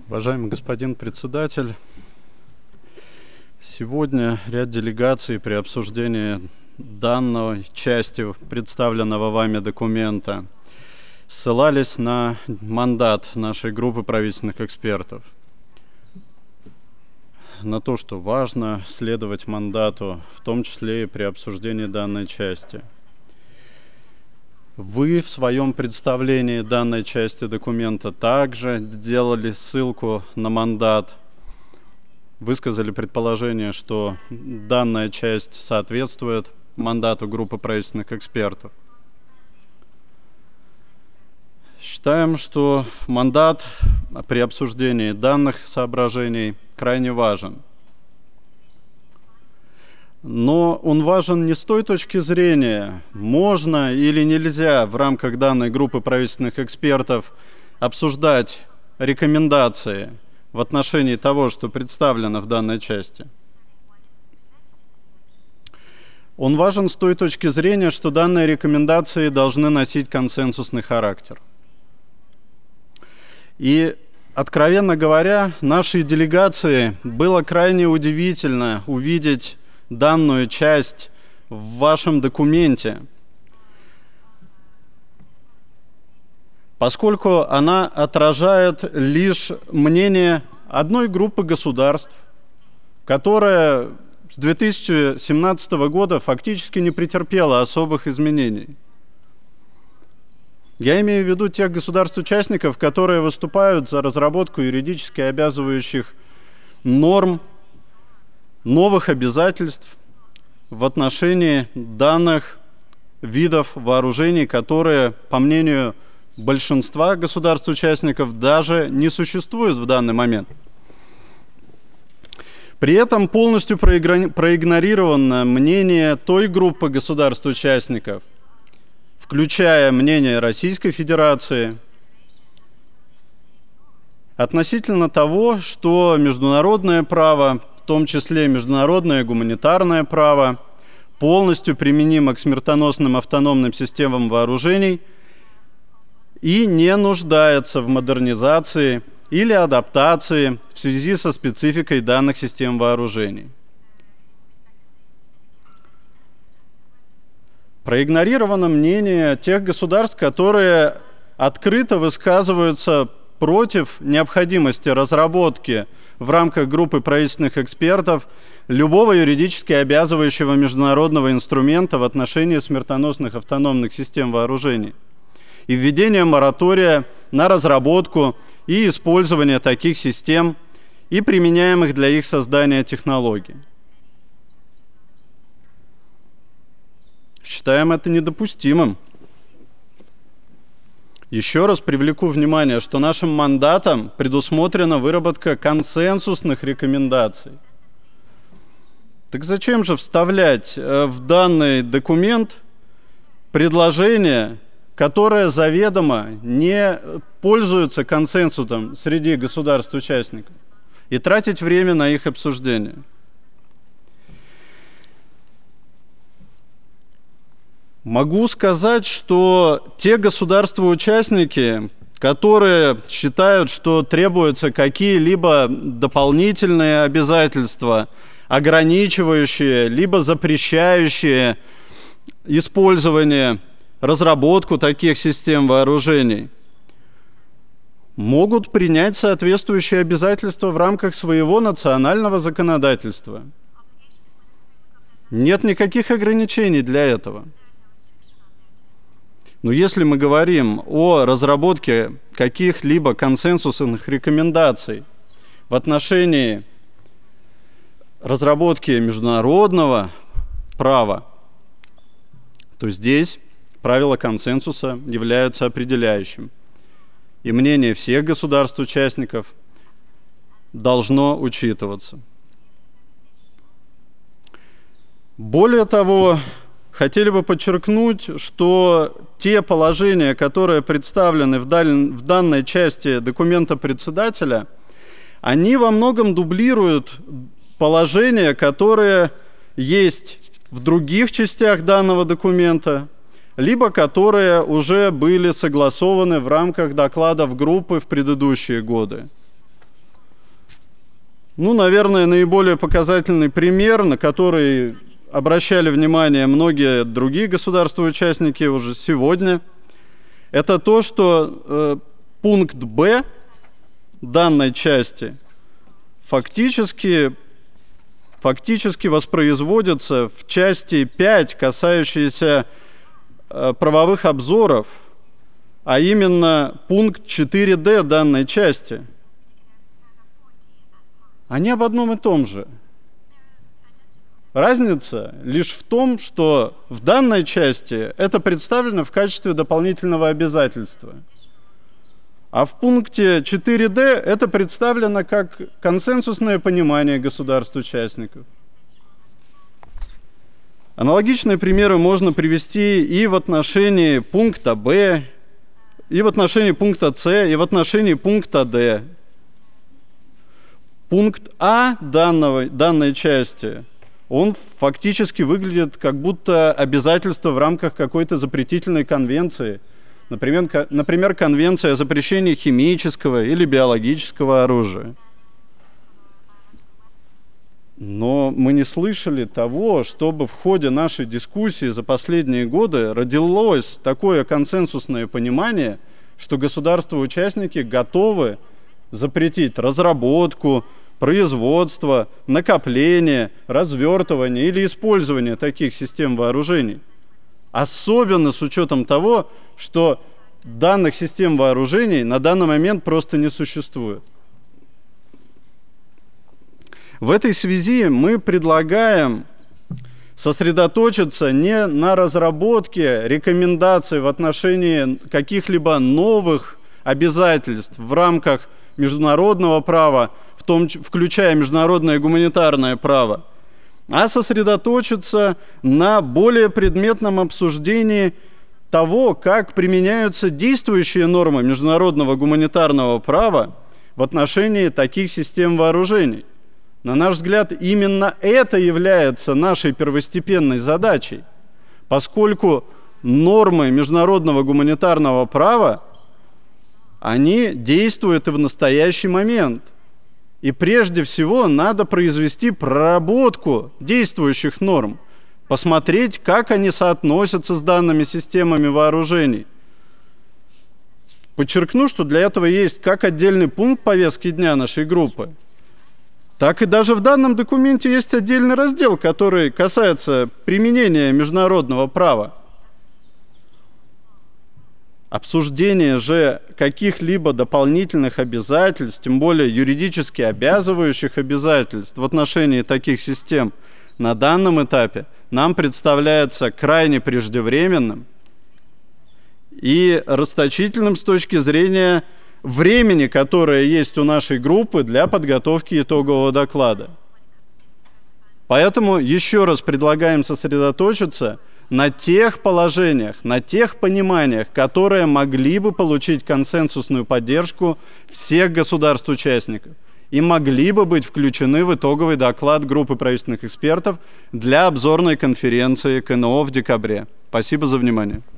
Уважаемый господин председатель, сегодня ряд делегаций при обсуждении данной части представленного вами документа ссылались на мандат нашей группы правительственных экспертов, на то, что важно следовать мандату, в том числе и при обсуждении данной части. Вы в своем представлении данной части документа также сделали ссылку на мандат, высказали предположение, что данная часть соответствует мандату группы правительственных экспертов. Считаем, что мандат при обсуждении данных соображений крайне важен. Но он важен не с той точки зрения, можно или нельзя в рамках данной группы правительственных экспертов обсуждать рекомендации в отношении того, что представлено в данной части. Он важен с той точки зрения, что данные рекомендации должны носить консенсусный характер. И, откровенно говоря, нашей делегации было крайне удивительно увидеть данную часть в вашем документе, поскольку она отражает лишь мнение одной группы государств, которая с 2017 года фактически не претерпела особых изменений. Я имею в виду тех государств-участников, которые выступают за разработку юридически обязывающих норм, новых обязательств в отношении данных видов вооружений, которые, по мнению большинства государств-участников, даже не существуют в данный момент. При этом полностью проигнорировано мнение той группы государств-участников, включая мнение Российской Федерации, относительно того, что международное право, в том числе международное гуманитарное право, полностью применимо к смертоносным автономным системам вооружений и не нуждается в модернизации или адаптации в связи со спецификой данных систем вооружений. Проигнорировано мнение тех государств, которые открыто высказываются против необходимости разработки в рамках группы правительственных экспертов любого юридически обязывающего международного инструмента в отношении смертоносных автономных систем вооружений и введения моратория на разработку и использование таких систем и применяемых для их создания технологий. Считаем это недопустимым. Еще раз привлеку внимание, что нашим мандатом предусмотрена выработка консенсусных рекомендаций. Так зачем же вставлять в данный документ предложение, которое заведомо не пользуется консенсусом среди государств-участников, и тратить время на их обсуждение? Могу сказать, что те государства-участники, которые считают, что требуются какие-либо дополнительные обязательства, ограничивающие, либо запрещающие использование, разработку таких систем вооружений, могут принять соответствующие обязательства в рамках своего национального законодательства. Нет никаких ограничений для этого. Но если мы говорим о разработке каких-либо консенсусных рекомендаций в отношении разработки международного права, то здесь правило консенсуса является определяющим. И мнение всех государств-участников должно учитываться. Более того, хотели бы подчеркнуть, что те положения, которые представлены в данной части документа председателя, они во многом дублируют положения, которые есть в других частях данного документа, либо которые уже были согласованы в рамках докладов группы в предыдущие годы. Ну, наверное, наиболее показательный пример, на который обращали внимание многие другие государства-участники уже сегодня, это то, что пункт «Б» данной части фактически воспроизводится в части 5, касающейся правовых обзоров, а именно пункт 4D данной части. Они об одном и том же. Разница лишь в том, что в данной части это представлено в качестве дополнительного обязательства, а в пункте 4D это представлено как консенсусное понимание государств-участников. Аналогичные примеры можно привести и в отношении пункта Б, и в отношении пункта С, и в отношении пункта Д. Пункт А данной части, он фактически выглядит как будто обязательство в рамках какой-то запретительной конвенции. Например, конвенция о запрещении химического или биологического оружия. Но мы не слышали того, чтобы в ходе нашей дискуссии за последние годы родилось такое консенсусное понимание, что государства-участники готовы запретить разработку, производство, накопление, развертывание или использование таких систем вооружений. Особенно с учетом того, что данных систем вооружений на данный момент просто не существует. В этой связи мы предлагаем сосредоточиться не на разработке рекомендаций в отношении каких-либо новых обязательств в рамках международного права, включая международное гуманитарное право, а сосредоточиться на более предметном обсуждении того, как применяются действующие нормы международного гуманитарного права в отношении таких систем вооружений. На наш взгляд, именно это является нашей первостепенной задачей, поскольку нормы международного гуманитарного права, они действуют и в настоящий момент. И прежде всего надо произвести проработку действующих норм, посмотреть, как они соотносятся с данными системами вооружений. Подчеркну, что для этого есть как отдельный пункт повестки дня нашей группы, так и даже в данном документе есть отдельный раздел, который касается применения международного права. Обсуждение же каких-либо дополнительных обязательств, тем более юридически обязывающих обязательств в отношении таких систем, на данном этапе нам представляется крайне преждевременным и расточительным с точки зрения времени, которое есть у нашей группы для подготовки итогового доклада. Поэтому еще раз предлагаем сосредоточиться на тех положениях, на тех пониманиях, которые могли бы получить консенсусную поддержку всех государств-участников и могли бы быть включены в итоговый доклад группы правительственных экспертов для обзорной конференции КНО в декабре. Спасибо за внимание.